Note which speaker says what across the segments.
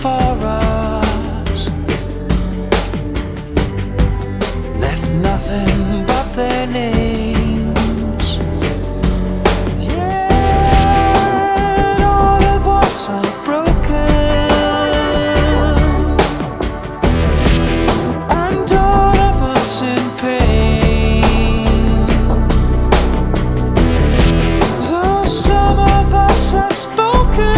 Speaker 1: before us left nothing but their names. Yeah, all of us are broken, and all of us in pain. Though some of us have spoken,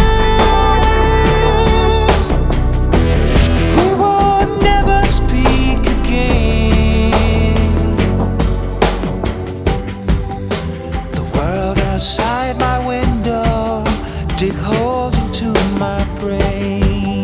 Speaker 1: outside my window dig holes into my brain.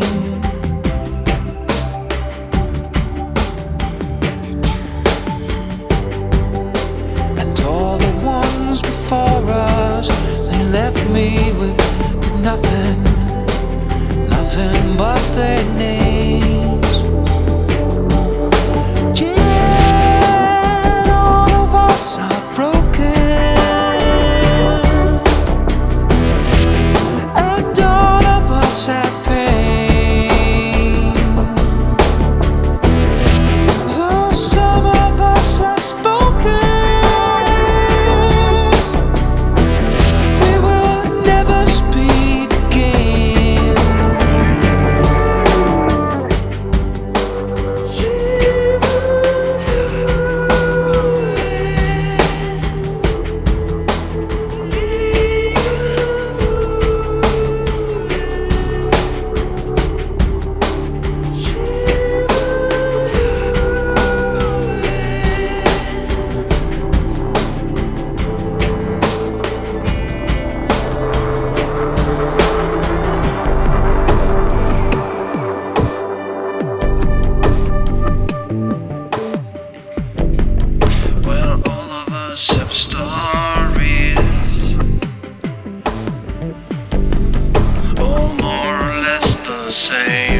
Speaker 1: And all the ones before us, they left me with nothing, nothing but their names. Yeah, all of us are broken, have stories, all more or less the same.